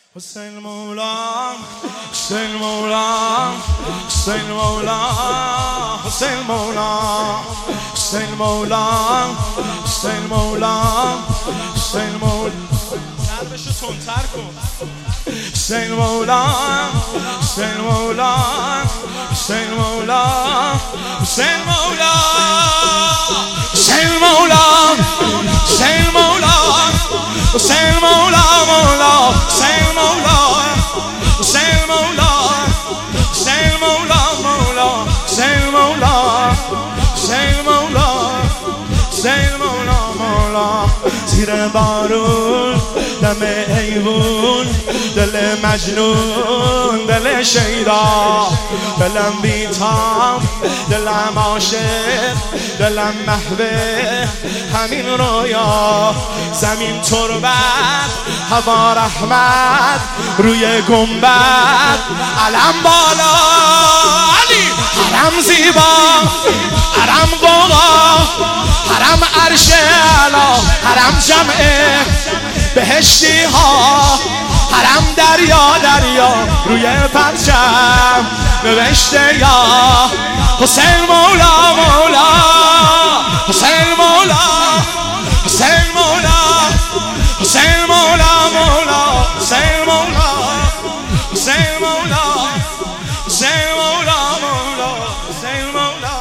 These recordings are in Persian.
حسین مولا حسین مولا حسین مولا حسین مولا حسین مولا حسین مولا حسین مولا ضربشو تندتر کن حسین مولا حسین مولا حسین مولا حسین مولا حسین مولا حسین مولا حسین مولا مولا حسین مولا حسین مولا حسین مولا مولا حسین مولا حسین مولا حسین مولا مولا زیر بارون دم ایوون دل مجنون دل شیدا دلم بیتام دلم عاشق دلم محوه همین رویا زمین تربت هوا رحمت روی گنبد علم بالا علی حرم زیبا حرم قوقا حرم عرش اعلا حرم جمع بهشتی ها حرم دریا دریا روی پرچم نوشته یا حسین مولا مولا حسین مولا حسین مولا حسین مولا مولا حسین مولا حسین مولا حسین مولا مولا حسین مولا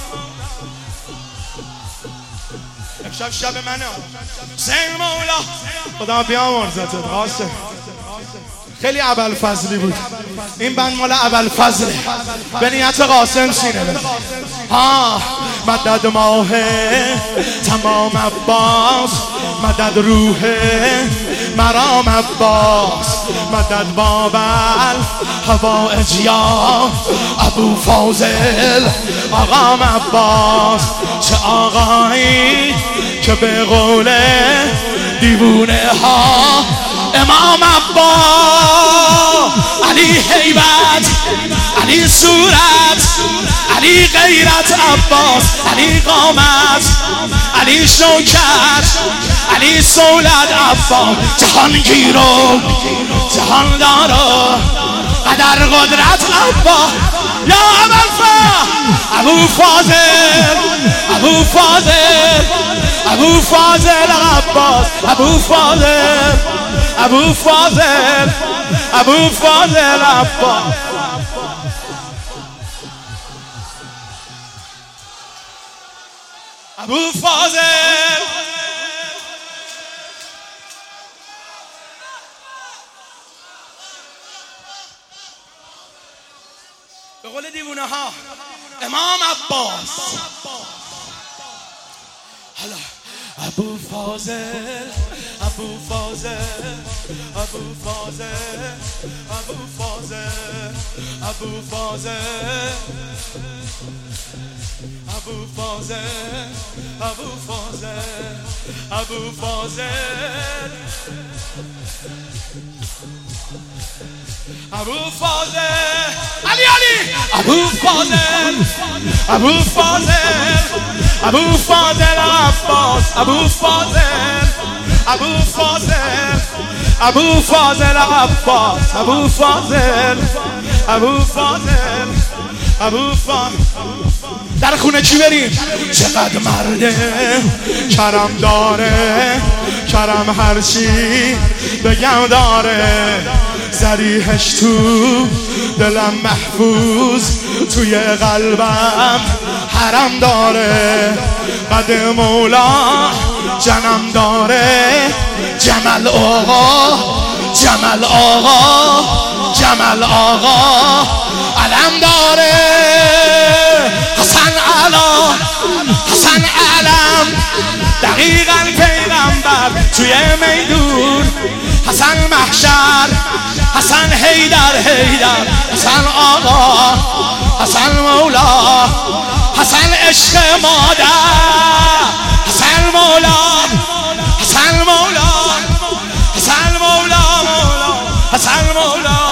امشب شب منه حسین مولا خدا بیامرزت قاسم خیلی ابوالفضلی بود این بند مال ابوالفضله به نیت قاسم سینه بده ها مدد ماه تمام عباس مدد روح مرام عباس مدد بابل حوائج یا ابو فاضل آقام عباس چه آقایی که به قول دیوونه ها امام عباس علی هیبت علی صورت علی غیرت عباس علی قامت علی شوکت علی سولت عباس جهانگیر و جهاندار قدر قدرت عباس یا ابو فاضل ابو فاضل ابو فاضل عباس ابو فاضل ابو فاضل ابو فاضل عباس ابو فاضل به قول دیوونه ها امام عباس حالا ابو فاضل ابو فاضل ابو فاضل ابو فاضل ابو فاضل ابو فاضل ابو فاضل ابو فاضل ابو فاضل علی علی ابو فاضل ابو فاضل ابو فاضل عباس ابو فاضل ابو فاضل ابو فاضل عباس ابو فاضل ابو فاضل ابو فاضل در خونه چی بریم؟ چقدر مرده کرم داره کرم هرچی بگم داره زریحش تو دلم محفوظ توی قلبم حرم داره قد مولا جنم داره جمل آقا جمل آقا جمل آقا علم داره حسن علا حسن علم دقیقا پیغمبر توی میدون حسن محشر حسن حیدر حیدر حسن آقا حسن مولا حسن عشق مادر حسن مولا حسن مولا حسن مولا مولا حسن مولا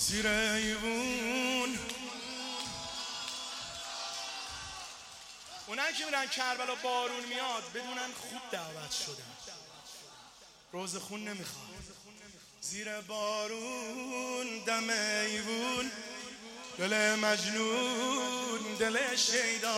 زیر ایوون اونایی که میرن کربلا بارون میاد بدونن خوب دعوت شدن، روز خون نمیخواد. زیر بارون دم ایوون، دل مجنون دل شیدا،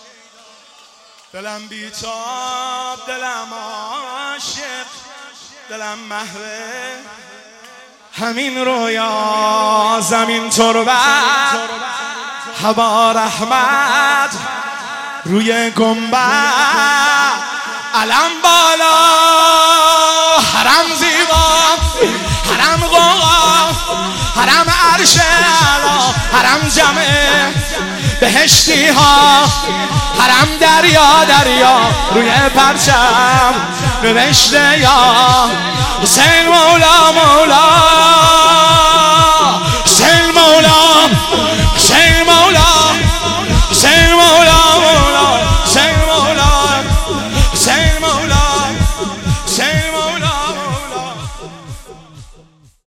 دلم بیتاب دلم عاشق، دلم محوه همین رویا، زمین تربت هوا رحمت، روی گنبد علم بالا، حرم زیبا حرم قوقا، حرم عرش اعلا، حرم جمع بهشتی ها، حرم دریا دریا، روی پرچم نوشته یا حسین مولا مولا.